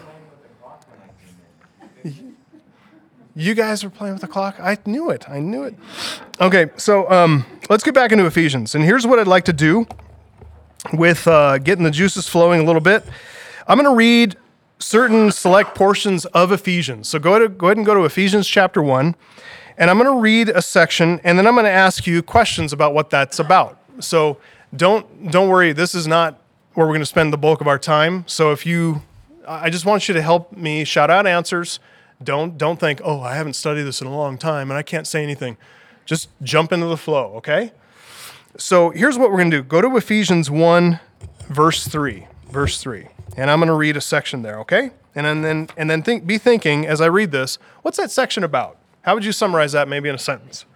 you guys were playing with the clock? I knew it. I knew it. Okay, so um, let's get back into Ephesians. And here's what I'd like to do with uh, getting the juices flowing a little bit. I'm going to read certain select portions of Ephesians. So go, to, go ahead and go to Ephesians chapter one. And I'm going to read a section, and then I'm going to ask you questions about what that's about. So don't don't worry. This is not where we're going to spend the bulk of our time. So if you, I just want you to help me shout out answers. Don't don't think, oh, I haven't studied this in a long time and I can't say anything. Just jump into the flow, okay? So here's what we're going to do. Go to Ephesians one, verse three, verse three, and I'm going to read a section there, okay? And then and then, and then think, be thinking as I read this, what's that section about? How would you summarize that maybe in a sentence?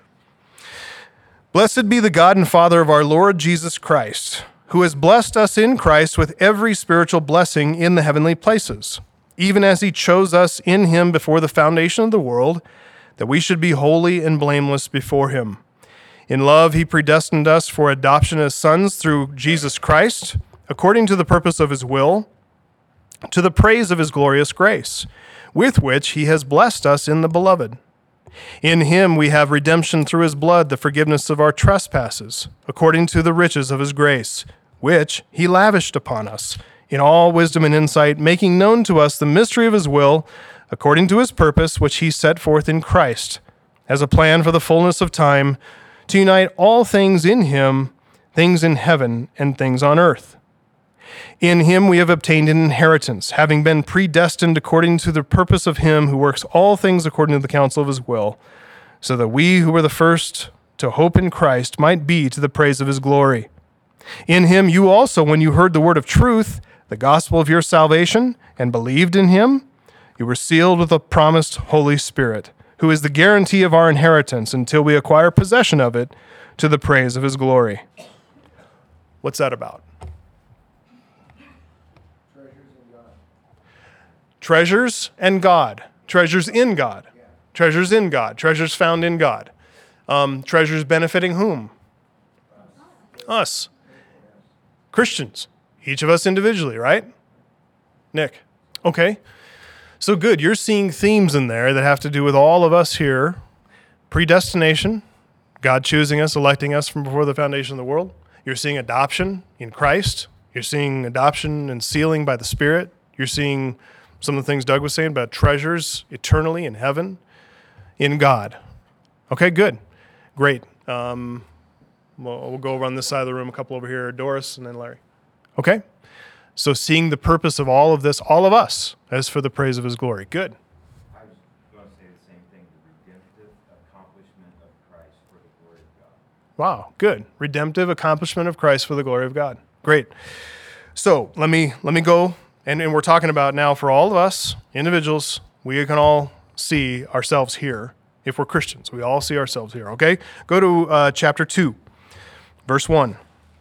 Blessed be the God and Father of our Lord Jesus Christ, who has blessed us in Christ with every spiritual blessing in the heavenly places, even as he chose us in him before the foundation of the world, that we should be holy and blameless before him. In love, he predestined us for adoption as sons through Jesus Christ, according to the purpose of his will, to the praise of his glorious grace, with which he has blessed us in the beloved. In him we have redemption through his blood, the forgiveness of our trespasses, according to the riches of his grace, which he lavished upon us, in all wisdom and insight, making known to us the mystery of his will, according to his purpose, which he set forth in Christ, as a plan for the fullness of time, to unite all things in him, things in heaven and things on earth. In him we have obtained an inheritance, having been predestined according to the purpose of him who works all things according to the counsel of his will, so that we who were the first to hope in Christ might be to the praise of his glory. In him you also, when you heard the word of truth, the gospel of your salvation, and believed in him, you were sealed with the promised Holy Spirit, who is the guarantee of our inheritance until we acquire possession of it to the praise of his glory. What's that about? Treasures and God. Treasures in God. Treasures in God. Treasures found in God. Um, treasures benefiting whom? Us. Christians. Each of us individually, right? Nick. Okay. So good. You're seeing themes in there that have to do with all of us here. Predestination. God choosing us, electing us from before the foundation of the world. You're seeing adoption in Christ. You're seeing adoption and sealing by the Spirit. You're seeing some of the things Doug was saying about treasures eternally in heaven, in God. Okay, good. Great. Um, we'll, we'll go over on this side of the room, a couple over here, Doris and then Larry. Okay? So seeing the purpose of all of this, all of us, as for the praise of his glory. Good. I was going to say the same thing, the redemptive accomplishment of Christ for the glory of God. Wow, good. Redemptive accomplishment of Christ for the glory of God. Great. So let me let me go. And, and we're talking about now for all of us, individuals, we can all see ourselves here if we're Christians. We all see ourselves here, okay? Go to uh, chapter two, verse one.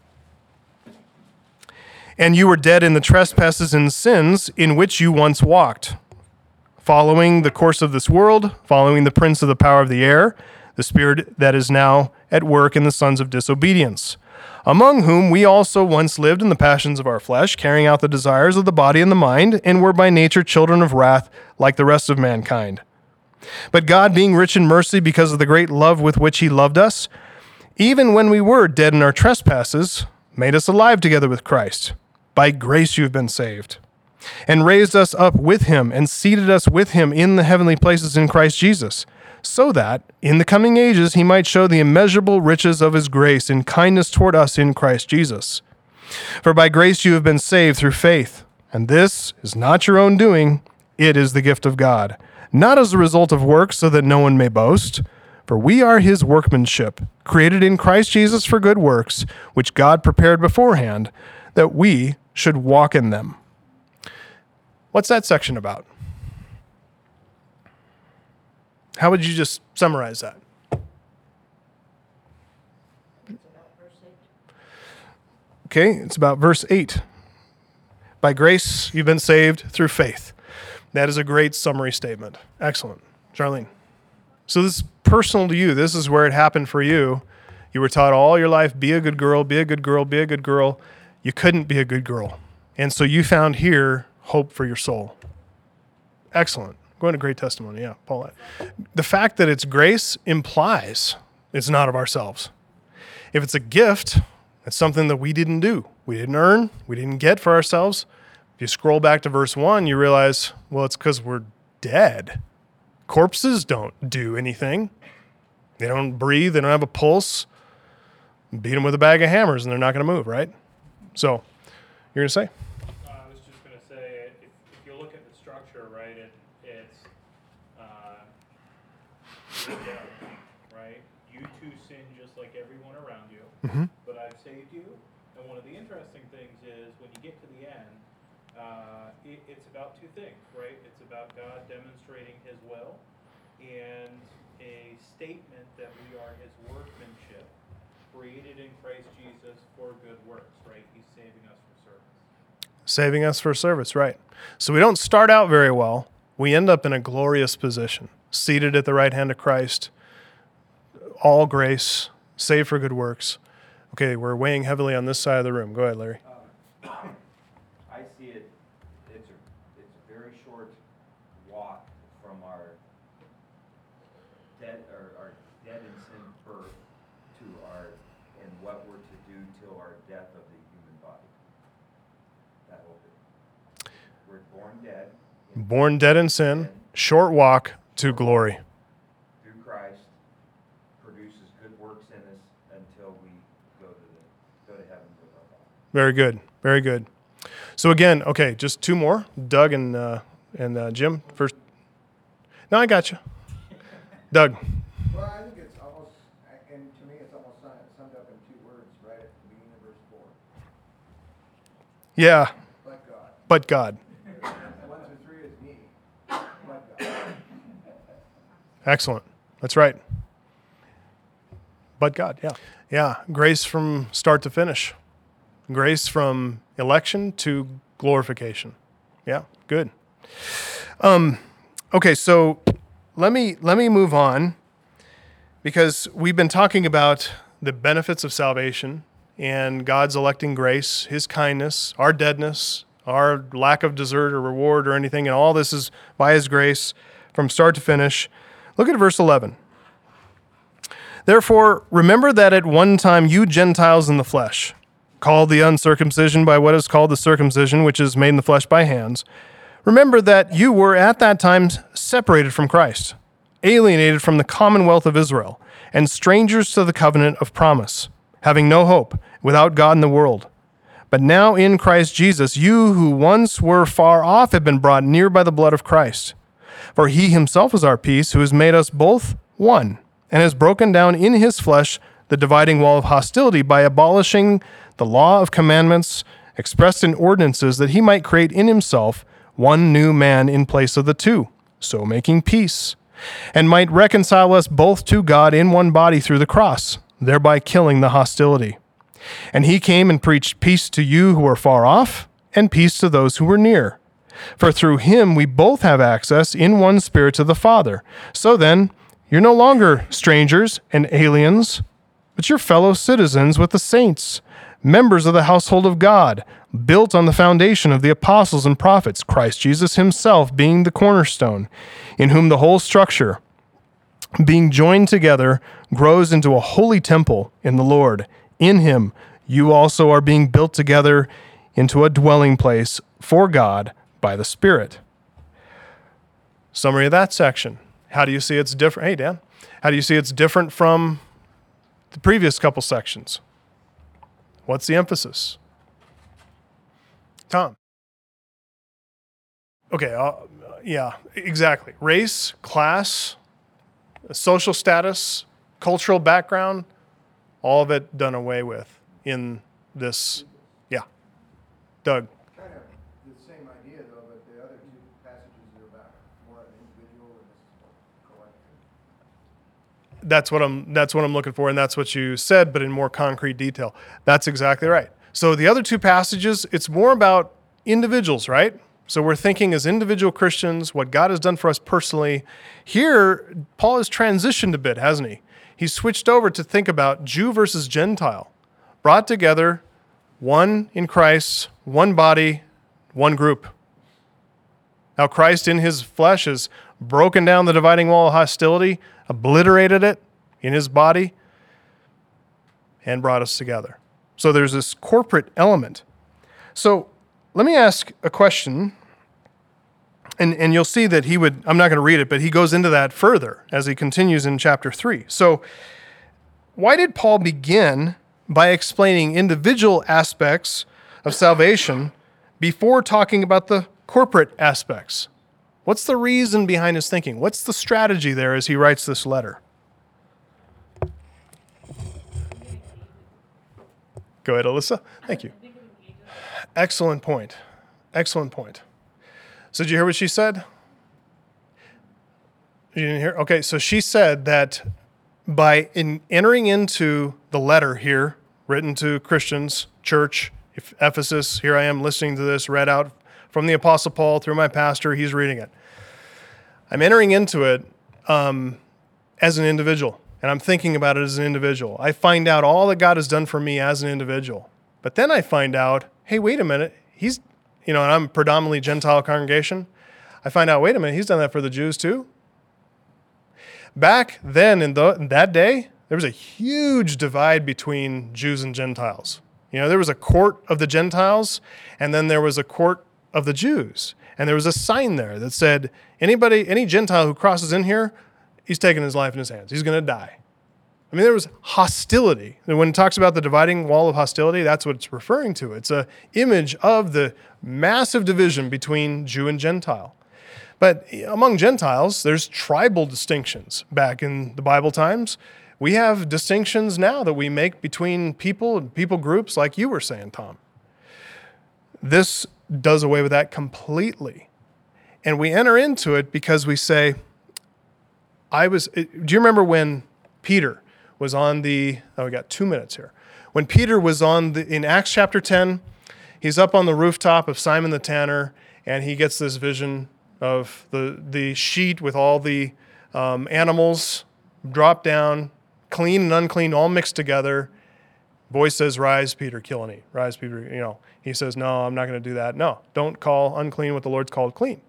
And you were dead in the trespasses and sins in which you once walked, following the course of this world, following the prince of the power of the air, the spirit that is now at work in the sons of disobedience, among whom we also once lived in the passions of our flesh, carrying out the desires of the body and the mind, and were by nature children of wrath like the rest of mankind. But God, being rich in mercy because of the great love with which he loved us, even when we were dead in our trespasses, made us alive together with Christ. By grace you have been saved, and raised us up with him, and seated us with him in the heavenly places in Christ Jesus, so that in the coming ages he might show the immeasurable riches of his grace and kindness toward us in Christ Jesus. For by grace you have been saved through faith, and this is not your own doing, it is the gift of God, not as a result of works, so that no one may boast. For we are his workmanship, created in Christ Jesus for good works, which God prepared beforehand, that we should walk in them. What's that section about? How would you just summarize that? Okay, it's about verse eight. By grace, you've been saved through faith. That is a great summary statement. Excellent. Charlene. So this is personal to you. This is where it happened for you. You were taught all your life, be a good girl, be a good girl, be a good girl. You couldn't be a good girl. And so you found here hope for your soul. Excellent. Going to great testimony. Yeah, Paulette. The fact that it's grace implies it's not of ourselves. If it's a gift, it's something that we didn't do. We didn't earn. We didn't get for ourselves. If you scroll back to verse one, you realize, well, it's because we're dead. Corpses don't do anything. They don't breathe. They don't have a pulse. Beat them with a bag of hammers and they're not going to move, right? So, you're going to say? Uh, I was just going to say, if, if you look at the structure, right, it, it's, uh, right? You too sin just like everyone around you, Mm-hmm. but I've saved you. And one of the interesting things is when you get to the end, uh, it, it's about two things, right? It's about God demonstrating his will and a statement that we are his workmanship, created in Christ Jesus for good works, right? He's saving us for service. Saving us for service, right. So we don't start out very well. We end up in a glorious position, seated at the right hand of Christ, all grace, saved for good works. Okay, we're weighing heavily on this side of the room. Go ahead, Larry. Um, I see it, it's a, it's a very short walk from our dead, or our dead in sin birth to our, and what we're to do till our death of the human body. That whole thing. We're born dead. in Born dead in sin, short walk to glory. Through Christ, produces good works in us until we go to the, go to heaven with our body. Very good. Very good. So again, okay, just two more. Doug and uh, and uh, Jim first. No, I got you. Doug. Well, I think it's almost, and to me, it's almost summed summed up in two words, right at the beginning of verse four. Yeah. But God. But God. One through three is me. But God. Excellent. That's right. But God, yeah. Yeah, grace from start to finish. Grace from election to glorification. Yeah, good. Um, okay, so let me let me move on because we've been talking about the benefits of salvation and God's electing grace, his kindness, our deadness, our lack of desert or reward or anything, and all this is by his grace from start to finish. Look at verse eleven. Therefore, remember that at one time you Gentiles in the flesh, called the uncircumcision by what is called the circumcision, which is made in the flesh by hands, remember that you were at that time separated from Christ, alienated from the commonwealth of Israel, and strangers to the covenant of promise, having no hope, without God in the world. But now in Christ Jesus, you who once were far off have been brought near by the blood of Christ. For he himself is our peace, who has made us both one, and has broken down in his flesh the dividing wall of hostility by abolishing the law of commandments expressed in ordinances, that he might create in himself one new man in place of the two, so making peace, and might reconcile us both to God in one body through the cross, thereby killing the hostility. And he came and preached peace to you who are far off, and peace to those who were near. For through him we both have access in one Spirit to the Father. So then, you're no longer strangers and aliens, but you're fellow citizens with the saints, members of the household of God, built on the foundation of the apostles and prophets, Christ Jesus himself being the cornerstone, in whom the whole structure, being joined together, grows into a holy temple in the Lord. In him, you also are being built together into a dwelling place for God by the Spirit. Summary of that section. How do you see it's different? Hey, Dan. How do you see it's different from the previous couple sections? What's the emphasis? Tom. Okay, uh, yeah, exactly. Race, class, social status, cultural background, all of it done away with in this. Yeah. Doug. Kind of the same idea though, but the other two passages are about more an individual and this is more collective. That's what I'm that's what I'm looking for, and that's what you said, but in more concrete detail. That's exactly right. So the other two passages, it's more about individuals, right? So we're thinking as individual Christians, what God has done for us personally. Here, Paul has transitioned a bit, hasn't he? He's switched over to think about Jew versus Gentile, brought together, one in Christ, one body, one group. How Christ in his flesh has broken down the dividing wall of hostility, obliterated it in his body, and brought us together. So there's this corporate element. So let me ask a question, and, and you'll see that he would, I'm not going to read it, but he goes into that further as he continues in chapter three. So why did Paul begin by explaining individual aspects of salvation before talking about the corporate aspects? What's the reason behind his thinking? What's the strategy there as he writes this letter? Go ahead, Alyssa. Thank you. Excellent point. Excellent point. So did you hear what she said? You didn't hear? Okay, so she said that by in entering into the letter here, written to Christians, church, Ephesus, here I am listening to this, read out from the Apostle Paul through my pastor, he's reading it. I'm entering into it um, as an individual, and I'm thinking about it as an individual. I find out all that God has done for me as an individual. But then I find out, hey, wait a minute, he's, you know, and I'm a predominantly Gentile congregation. I find out, wait a minute, he's done that for the Jews too. Back then, in, the, in that day, there was a huge divide between Jews and Gentiles. You know, there was a court of the Gentiles, and then there was a court of the Jews. And there was a sign there that said, anybody, any Gentile who crosses in here, he's taking his life in his hands. He's going to die. I mean, there was hostility. And when it talks about the dividing wall of hostility, that's what it's referring to. It's an image of the massive division between Jew and Gentile. But among Gentiles, there's tribal distinctions. Back in the Bible times, we have distinctions now that we make between people and people groups, like you were saying, Tom. This does away with that completely. And we enter into it because we say, I was, do you remember when Peter was on the, oh, we got two minutes here. When Peter was on the, in Acts chapter ten, he's up on the rooftop of Simon the Tanner, and he gets this vision of the, the sheet with all the um, animals drop down, clean and unclean, all mixed together. Voice says, rise, Peter, kill and eat. Rise, Peter, you know. He says, no, I'm not going to do that. No, don't call unclean what the Lord's called clean.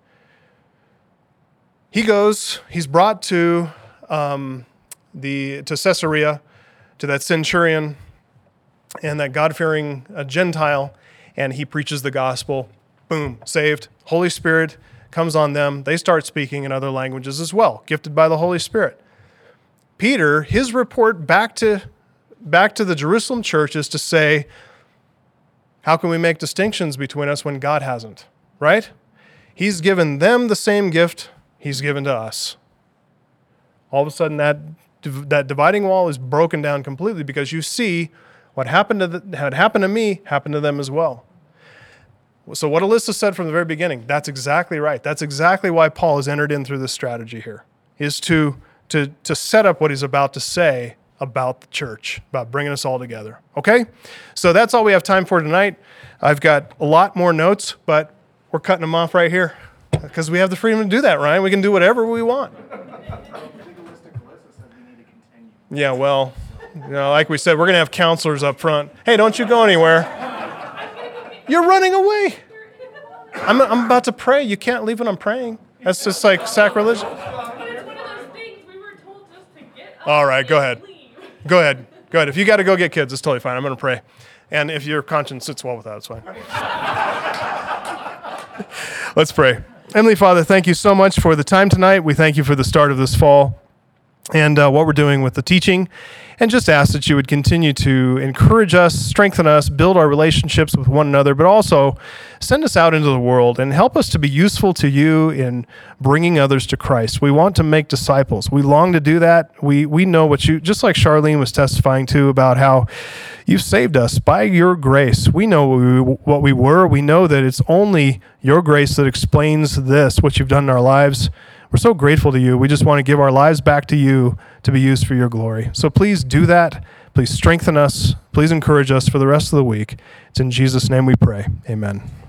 He goes, he's brought to um, the to Caesarea, to that centurion and that God-fearing uh, Gentile, and he preaches the gospel. Boom, saved. Holy Spirit comes on them. They start speaking in other languages as well, gifted by the Holy Spirit. Peter, his report back to back to the Jerusalem church is to say, how can we make distinctions between us when God hasn't, right? He's given them the same gift he's given to us. All of a sudden, that that dividing wall is broken down completely because you see what happened to the, had happened to me happened to them as well. So what Alyssa said from the very beginning, that's exactly right. That's exactly why Paul has entered in through this strategy here, is to to to set up what he's about to say about the church, about bringing us all together. Okay? So that's all we have time for tonight. I've got a lot more notes, but we're cutting them off right here because we have the freedom to do that, Ryan. We can do whatever we want. Yeah, well, you know, like we said, we're going to have counselors up front. Hey, don't you go anywhere. You're running away. I'm, I'm about to pray. You can't leave when I'm praying. That's just like sacrilegious. All right, go ahead. Go ahead. Go ahead. If you got to go get kids, it's totally fine. I'm going to pray. And if your conscience sits well with that, it's fine. Let's pray. Heavenly Father, thank you so much for the time tonight. We thank you for the start of this fall and uh, what we're doing with the teaching. And just ask that you would continue to encourage us, strengthen us, build our relationships with one another, but also send us out into the world and help us to be useful to you in bringing others to Christ. We want to make disciples. We long to do that. We we know what you, just like Charlene was testifying to about how you've saved us by your grace. We know what we, what we were. We know that it's only your grace that explains this, what you've done in our lives. We're so grateful to you. We just want to give our lives back to you to be used for your glory. So please do that. Please strengthen us. Please encourage us for the rest of the week. It's in Jesus' name we pray. Amen.